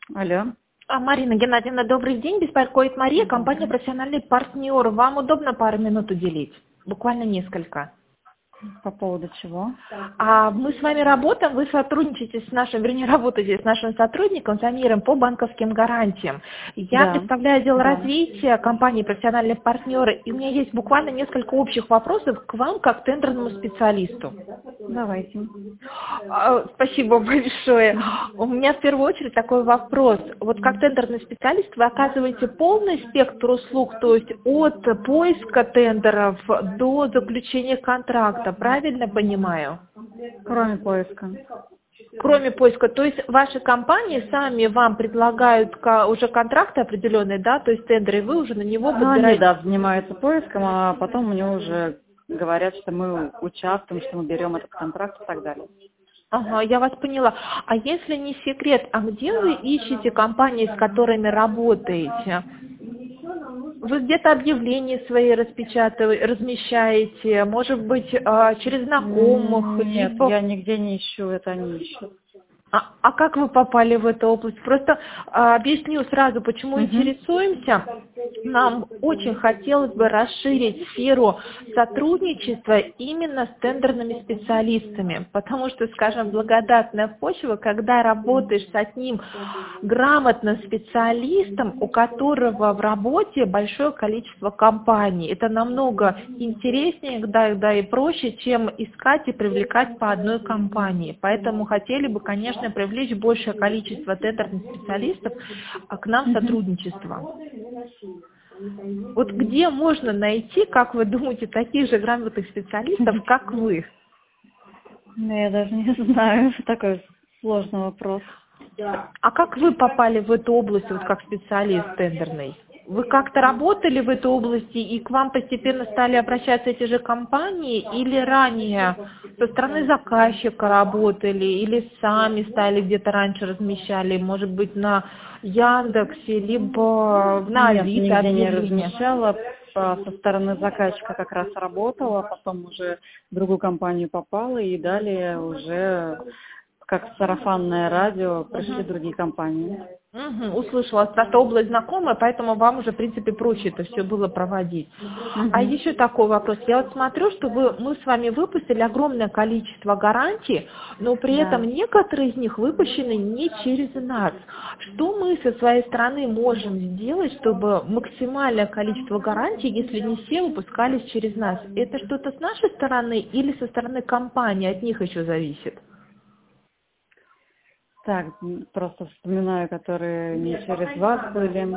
Алло. Марина Геннадьевна, добрый день. Беспокоит Мария, компания «Профессиональный партнер». Вам удобно пару минут уделить? Буквально несколько. По поводу чего? Мы с вами работаем, вы сотрудничаете с нашим, вернее, работаете с нашим сотрудником Самиром по банковским гарантиям. Я Да. представляю отдел развития компании «Профессиональные партнеры», и у меня есть буквально несколько общих вопросов к вам, как тендерному специалисту. Давайте. Спасибо большое. У меня в первую очередь такой вопрос. Вот как тендерный специалист вы оказываете полный спектр услуг, то есть от поиска тендеров до заключения контракта, правильно понимаю? Кроме поиска. Кроме поиска, то есть ваши компании сами вам предлагают уже контракты определенные, да, то есть тендеры, и вы уже на него Они, подбираете? да, занимаются поиском, а потом мне уже говорят, что мы участвуем, что мы берем этот контракт и так далее. Ага, я вас поняла. А если не секрет, а где вы ищете компании, с которыми работаете? Вы где-то объявления свои размещаете, может быть, через знакомых, Нет, либо... я нигде не ищу, это они ищут. А как вы попали в эту область? Просто объясню сразу, почему Угу. интересуемся. Нам очень хотелось бы расширить сферу сотрудничества именно с тендерными специалистами, потому что, скажем, благодатная почва, когда работаешь с одним грамотным специалистом, у которого в работе большое количество компаний. Это намного интереснее, да и проще, чем искать и привлекать по одной компании. Поэтому хотели бы, конечно, привлечь большее количество тендерных специалистов к нам в Угу. сотрудничество. Вот где можно найти, как вы думаете, таких же грамотных специалистов, как вы? Ну, я даже не знаю, такой сложный вопрос. А как вы попали в эту область, вот как специалист тендерный? Вы как-то работали в этой области и к вам постепенно стали обращаться эти же компании, или ранее со стороны заказчика работали, или сами стали где-то раньше размещали, может быть, на Яндексе, либо на Нет, Авито нигде не объявления? размещала. Со стороны заказчика как раз работала, потом уже в другую компанию попала, и далее уже как сарафанное радио пришли другие компании. Услышала, просто область знакомая, поэтому вам уже, в принципе, проще это все было проводить. А Угу. еще такой вопрос. Я вот смотрю, что мы с вами выпустили огромное количество гарантий, но при этом Да. некоторые из них выпущены не через нас. Что мы со своей стороны можем сделать, чтобы максимальное количество гарантий, если не все, выпускались через нас? Это что-то с нашей стороны или со стороны компании, от них еще зависит? Так, просто вспоминаю, которые не через вас были.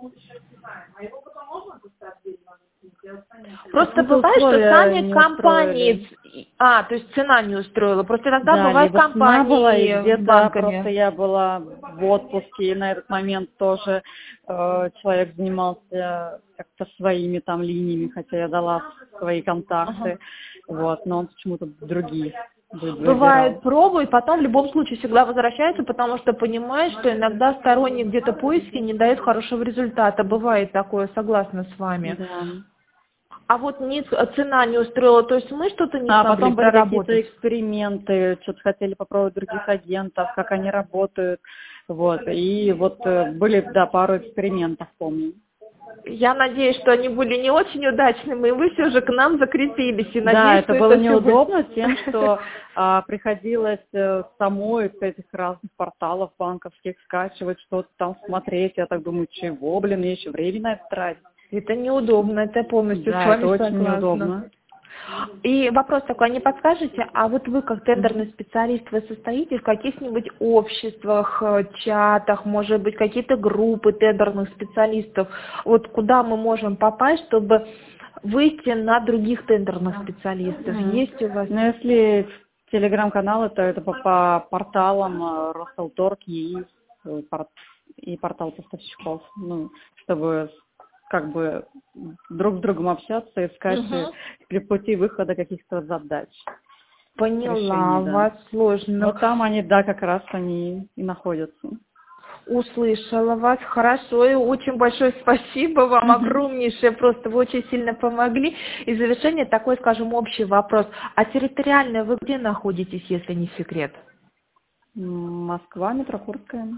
Просто Какие-то бывает, что условия сами не устроили. компании, то есть цена не устроила, просто иногда Да, бывают либо цена была, и компании с где-то просто банками. я была в отпуске, и на этот момент тоже человек занимался как-то своими там линиями, хотя я дала свои Ага. контакты, вот, но он почему-то другие Бывает, выбирал. пробует, потом в любом случае всегда возвращается, потому что понимает, что иногда сторонние где-то поиски не дают хорошего результата. Бывает такое, согласна с вами. Да. А вот цена не устроила, то есть мы что-то не А смогли потом были какие-то проработать. эксперименты, что-то хотели попробовать других агентов, как они работают, вот, и вот были, да, пару экспериментов, помню. Я надеюсь, что они были не очень удачными, и вы все же к нам закрепились, и Да, надеюсь, это что было это все будет... неудобно тем, что приходилось самой с этих разных порталов банковских скачивать, что-то там смотреть. Я так думаю, чего, блин, я еще время на это тратить. Это неудобно, это полностью с Да, это вами очень согласна. неудобно. И вопрос такой, не подскажете, а вот вы как тендерный специалист, вы состоите в каких-нибудь обществах, чатах, может быть, какие-то группы тендерных специалистов, вот куда мы можем попасть, чтобы выйти на других тендерных специалистов? Мгм. Есть у вас? Но если телеграм-каналы, то это по порталам Ростелторг, ЕИС и портал поставщиков, ну, чтобы как бы друг с другом общаться, искать Мгм. при пути выхода каких-то задач, Поняла, решений, у да. вас сложно. Вот там они, да, как раз они и находятся. Услышала вас, хорошо, и очень большое спасибо вам, Мгм. огромнейшее, просто вы очень сильно помогли. И в завершение такой, скажем, общий вопрос. А территориально вы где находитесь, если не секрет? Москва, метро Курская.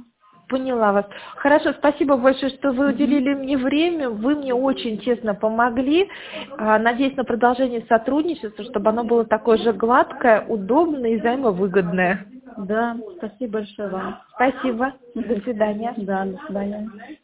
Поняла вас. Хорошо, спасибо большое, что вы уделили мне время. Вы мне очень честно помогли. Надеюсь на продолжение сотрудничества, чтобы оно было такое же гладкое, удобное и взаимовыгодное. Да, спасибо большое вам. Спасибо. До свидания. Да, до свидания.